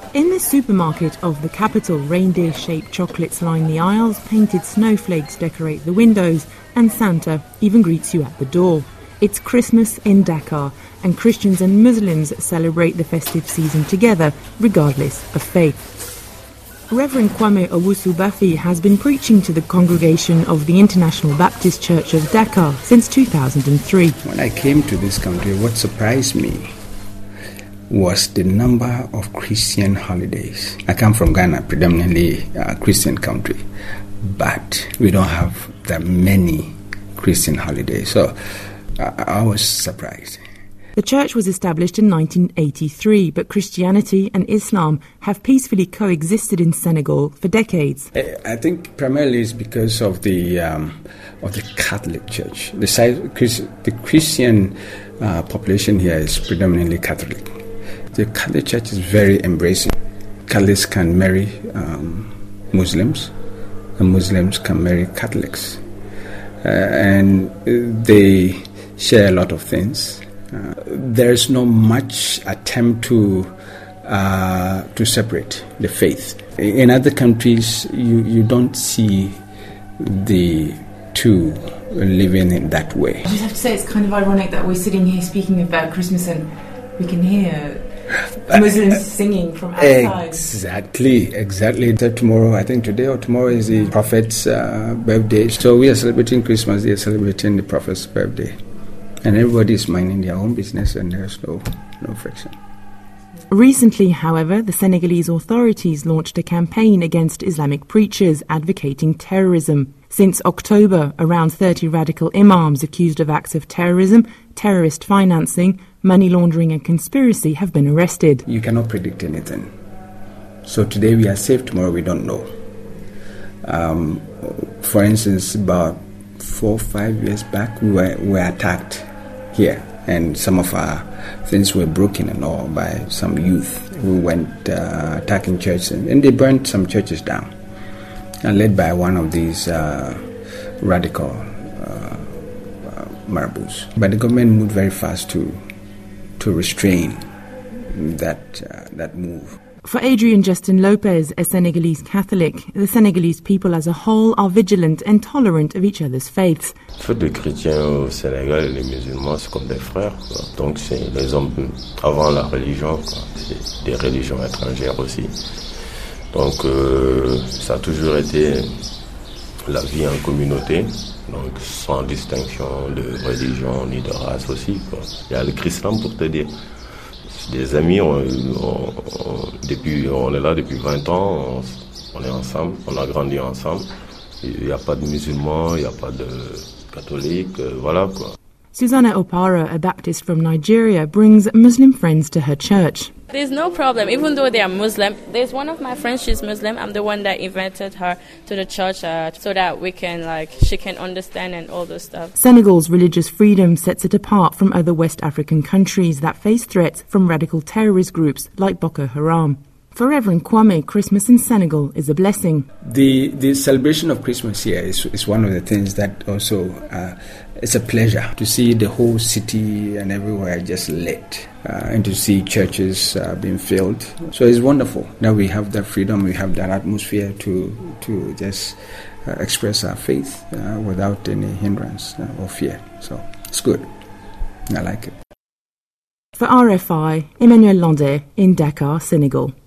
In the supermarket of the capital, reindeer-shaped chocolates line the aisles, painted snowflakes decorate the windows, and Santa even greets you at the door. It's Christmas in Dakar, and Christians and Muslims celebrate the festive season together, regardless of faith. Reverend Kwame Owusu-Bafi has been preaching to the congregation of the International Baptist Church of Dakar since 2003. When I came to this country, what surprised me was the number of Christian holidays. I come from Ghana, predominantly a Christian country, but we don't have that many Christian holidays. So I was surprised. The church was established in 1983, but Christianity and Islam have peacefully coexisted in Senegal for decades. I think primarily it's because of the Catholic Church. The Christian population here is predominantly Catholic. The Catholic Church is very embracing. Catholics can marry Muslims, and Muslims can marry Catholics. And they share a lot of things. There's not much attempt to separate the faith. In other countries, you don't see the two living in that way. I just have to say it's kind of ironic that we're sitting here speaking about Christmas and we can hear Muslims singing from outside. Exactly. Tomorrow, I think today or tomorrow is the Prophet's birthday. So we are celebrating Christmas, they are celebrating the Prophet's birthday. And everybody is minding their own business and there's no friction. Recently, however, the Senegalese authorities launched a campaign against Islamic preachers advocating terrorism. Since October, around 30 radical imams accused of acts of terrorism, terrorist financing, money laundering and conspiracy have been arrested. You cannot predict anything. So today we are safe, tomorrow we don't know. For instance, about 4 or 5 years back, we were attacked here, and some of our things were broken and all by some youth who went attacking churches, and they burned some churches down, and led by one of these radical marabouts. But the government moved very fast to restrain that move. For Adrian Justin Lopez, a Senegalese Catholic, the Senegalese people as a whole are vigilant and tolerant of each other's faiths. En fait, les chrétiens au Sénégal et les musulmans, c'est comme des frères, quoi. Donc, c'est les hommes avant la religion, quoi. C'est des religions étrangères aussi. Donc, ça a toujours été la vie en communauté, donc sans distinction de religion ni de race aussi, quoi. Il y a le Christ pour te dire. Des amis, on est là depuis 20 ans, on est ensemble, on a grandi ensemble. Il n'y a pas de musulmans, il n'y a pas de catholiques, voilà quoi. Susanna Opara, a Baptist from Nigeria, brings Muslim friends to her church. There's no problem, even though they are Muslim. There's one of my friends, she's Muslim. I'm the one that invited her to the church so that she can understand and all those stuff. Senegal's religious freedom sets it apart from other West African countries that face threats from radical terrorist groups like Boko Haram. For Reverend Kwame, Christmas in Senegal is a blessing. The celebration of Christmas here is one of the things that also it's a pleasure to see the whole city and everywhere just lit and to see churches being filled. So it's wonderful that we have that freedom, we have that atmosphere to just express our faith without any hindrance or fear. So it's good. I like it. For RFI, Emmanuel Landais in Dakar, Senegal.